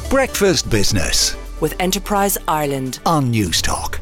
Breakfast Business with Enterprise Ireland on News Talk.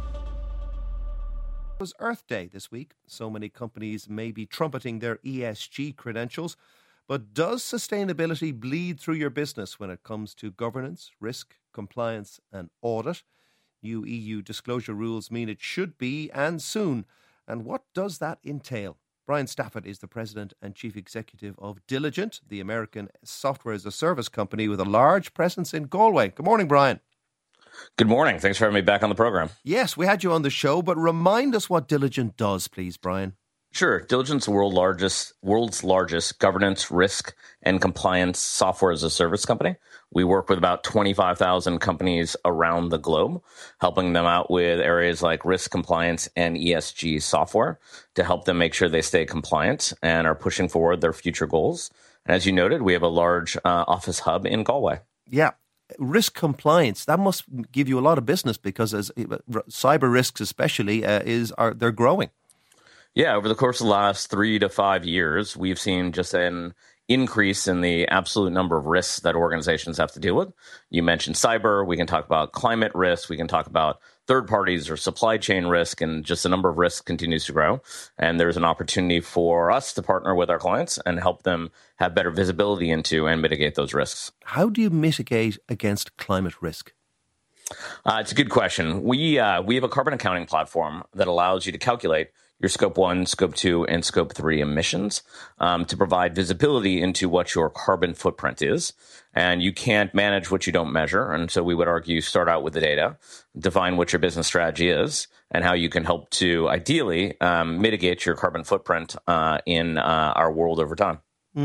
It was Earth Day this week. So many companies may be trumpeting their ESG credentials. But does sustainability bleed through your business when it comes to governance, risk, compliance and audit? New EU disclosure rules mean it should be, and soon. And what does that entail? Brian Stafford is the President and Chief Executive of Diligent, the American software as a service company with a large presence in Galway. Good morning, Brian. Good morning. Thanks for having me back on the program. Yes, we had you on the show, but remind us what Diligent does, please, Brian. Sure. Diligent's the world's largest governance, risk, and compliance software as a service company. We work with about 25,000 companies around the globe, helping them out with areas like risk, compliance, and ESG software to help them make sure they stay compliant and are pushing forward their future goals. And as you noted, we have a large office hub in Galway. Yeah. Risk compliance, that must give you a lot of business because as cyber risks especially, they're growing. Yeah, over the course of the last 3 to 5 years, we've seen just an increase in the absolute number of risks that organizations have to deal with. You mentioned cyber. We can talk about climate risk. We can talk about third parties or supply chain risk, and just the number of risks continues to grow. And there's an opportunity for us to partner with our clients and help them have better visibility into and mitigate those risks. How do you mitigate against climate risk? It's a good question. We have a carbon accounting platform that allows you to calculate your Scope 1, Scope 2, and Scope 3 emissions to provide visibility into what your carbon footprint is. And you can't manage what you don't measure. And so we would argue start out with the data, define what your business strategy is, and how you can help to ideally mitigate your carbon footprint in our world over time.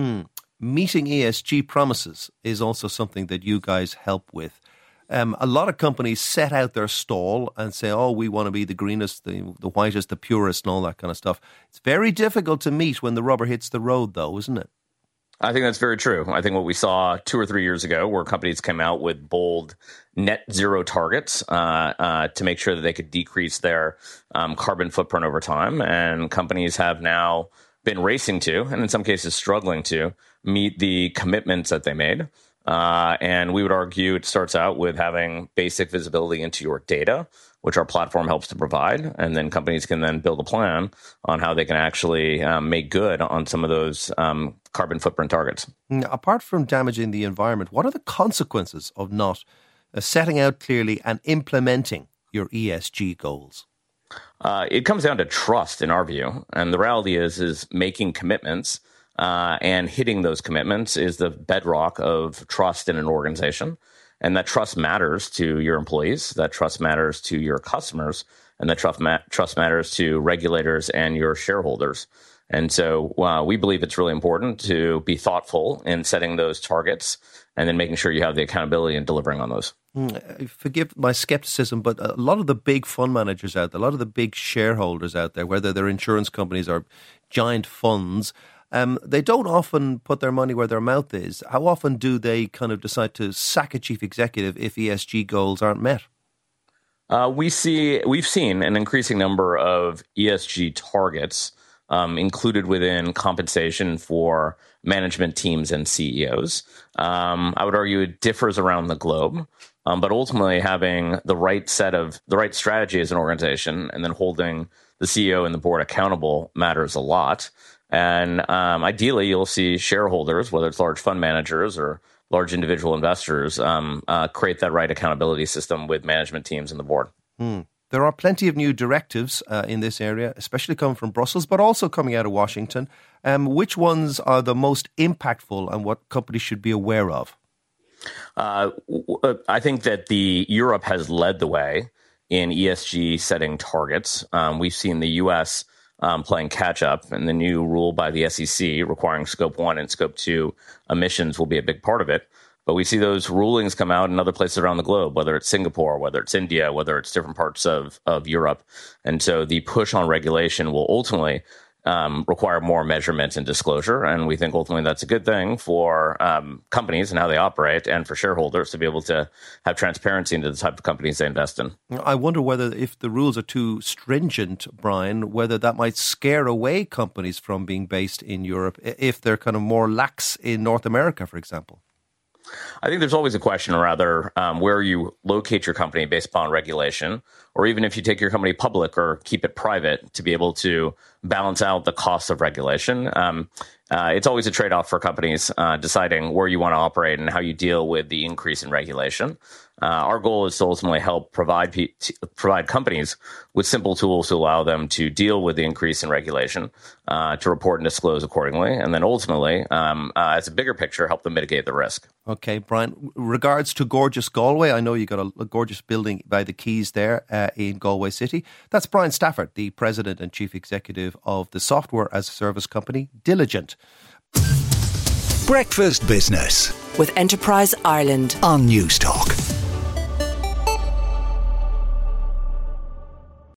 Meeting ESG promises is also something that you guys help with. A lot of companies set out their stall and say, oh, we want to be the greenest, the whitest, the purest and all that kind of stuff. It's very difficult to meet when the rubber hits the road, though, isn't it? I think that's very true. I think what we saw 2 or 3 years ago where companies came out with bold net zero targets to make sure that they could decrease their carbon footprint over time. And companies have now been racing to, and in some cases struggling to, meet the commitments that they made. And we would argue it starts out with having basic visibility into your data, which our platform helps to provide. And then companies can then build a plan on how they can actually make good on some of those carbon footprint targets. Now, apart from damaging the environment, what are the consequences of not setting out clearly and implementing your ESG goals? It comes down to trust in our view. And the reality is making commitments and hitting those commitments is the bedrock of trust in an organization. And that trust matters to your employees, that trust matters to your customers, and that trust matters to regulators and your shareholders. And so we believe it's really important to be thoughtful in setting those targets and then making sure you have the accountability in delivering on those. Forgive my skepticism, but a lot of the big fund managers out there, a lot of the big shareholders out there, whether they're insurance companies or giant funds, they don't often put their money where their mouth is. How often do they kind of decide to sack a chief executive if ESG goals aren't met? We've seen an increasing number of ESG targets included within compensation for management teams and CEOs. I would argue it differs around the globe, but ultimately having the right strategy as an organization and then holding the CEO and the board accountable matters a lot. And ideally, you'll see shareholders, whether it's large fund managers or large individual investors, create that right accountability system with management teams and the board. There are plenty of new directives in this area, especially coming from Brussels, but also coming out of Washington. Which ones are the most impactful and what companies should be aware of? I think that Europe has led the way in ESG setting targets. We've seen the U.S. Playing catch up, and the new rule by the SEC requiring Scope 1 and Scope 2 emissions will be a big part of it. But we see those rulings come out in other places around the globe, whether it's Singapore, whether it's India, whether it's different parts of Europe. And so the push on regulation will ultimately require more measurement and disclosure. And we think ultimately that's a good thing for companies and how they operate, and for shareholders to be able to have transparency into the type of companies they invest in. I wonder whether if the rules are too stringent, Brian, whether that might scare away companies from being based in Europe if they're kind of more lax in North America, for example. I think there's always a question rather where you locate your company based upon regulation, or even if you take your company public or keep it private to be able to balance out the cost of regulation. It's always a trade-off for companies deciding where you want to operate and how you deal with the increase in regulation. Our goal is to ultimately help provide companies with simple tools to allow them to deal with the increase in regulation, to report and disclose accordingly, and then ultimately, as a bigger picture, help them mitigate the risk. Okay, Brian, regards to gorgeous Galway, I know you got a gorgeous building by the quays there in Galway City. That's Brian Stafford, the President and Chief Executive of the software as a service company Diligent. Breakfast Business with Enterprise Ireland on News Talk.